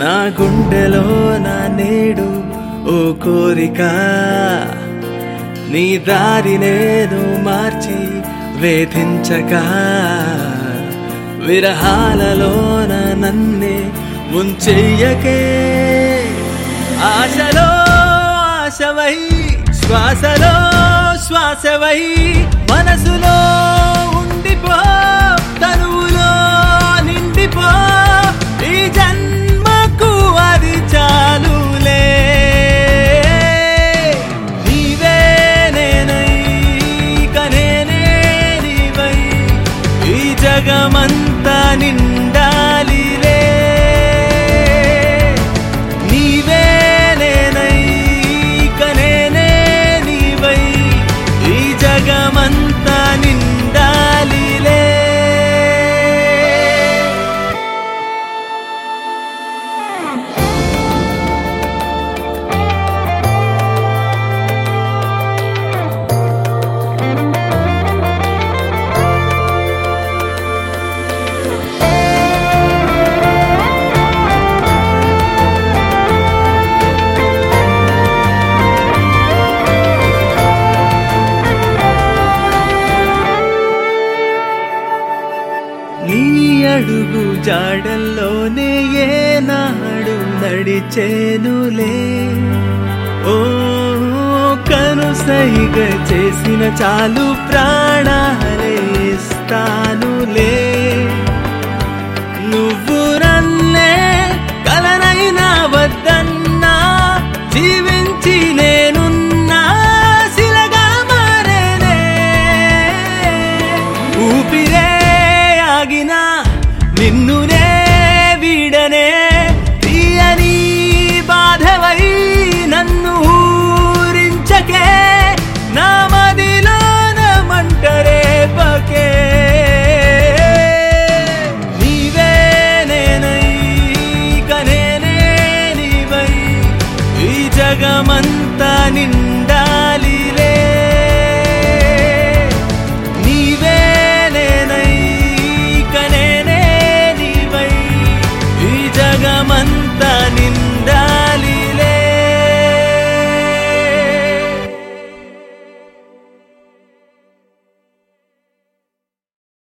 నా గుండెలో నా నేడు ఓ కోరిక నీ దారి నేను మార్చి వేధించక విరహాలలోన నన్నే ముంచెయ్యకే ఆశలో ఆశవై శ్వాసలో శ్వాసవై మనసులో ఉండిపో తనువులో నిండిపో ఈ జన్మకు అది చాలులే నీవే నేనై కనేనే నీవై ఈ జగమంతా నిండాలిలే నీవే నేనై కనేనే నీవై ఈ జగమంతా నిండాలిలే నీ అడుగు జాడల్లోనే ఏనాడు నడిచేనులే ఓ కనుసైగ చేసిన చాలు ప్రాణాలే ఇస్తానులే నువ్వు నన్నే కలనైనా వద్దన్నా జీవించి నేనున్నా శిలగా మారేనే ఊపిరే నిన్ను